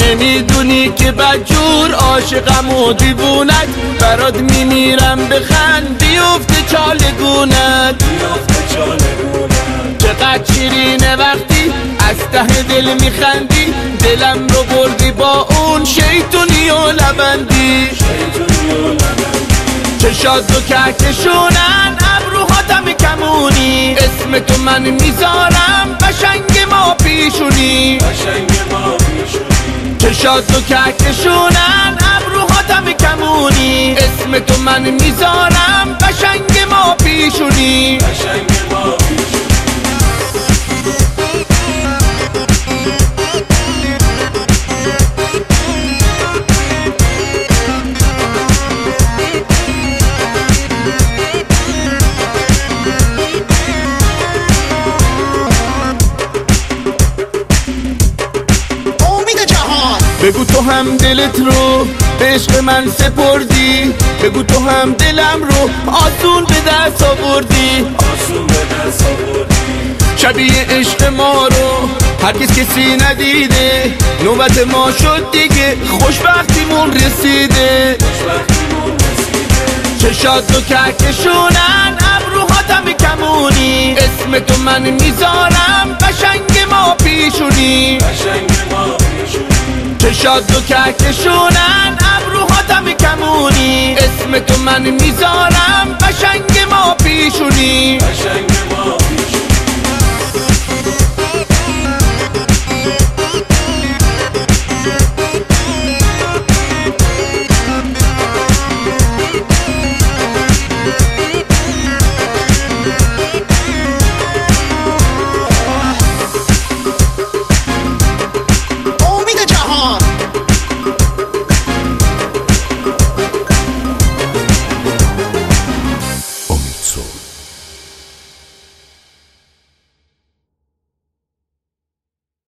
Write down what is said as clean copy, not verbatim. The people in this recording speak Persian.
نمیدونی که بدجور عاشقم و دیوونت، برات میمیرم بخند بیفته چالگونت. چقدر شیرینه وقتی از ته دل میخندی، دلم رو بردی با اون شیطونی و لبندی. چشات دو کهکشونن ابروهاتم کمونی، اسم تو من میذارم قشنگ ما پیشونی. چشات دو کهکشونن ابروهاتم کمونی، اسم تو من میذارم قشنگ ما پیشونی. بگو تو هم دلت رو به عشق من سپردی، بگو تو هم دلم رو آسون به دست آوردی. شبیه عشق ما رو هرگز کسی ندیده، نوبت ما شد دیگه خوشبختیمون رسیده. چشات دو کهکشونن ابروهاتم کمونی، اسم تو من میذارم قشنگ ما پیشونی. چشات دو کهکشونن ابروهاتم کمونی، اسم تو من میذارم قشنگ ما پیشونی.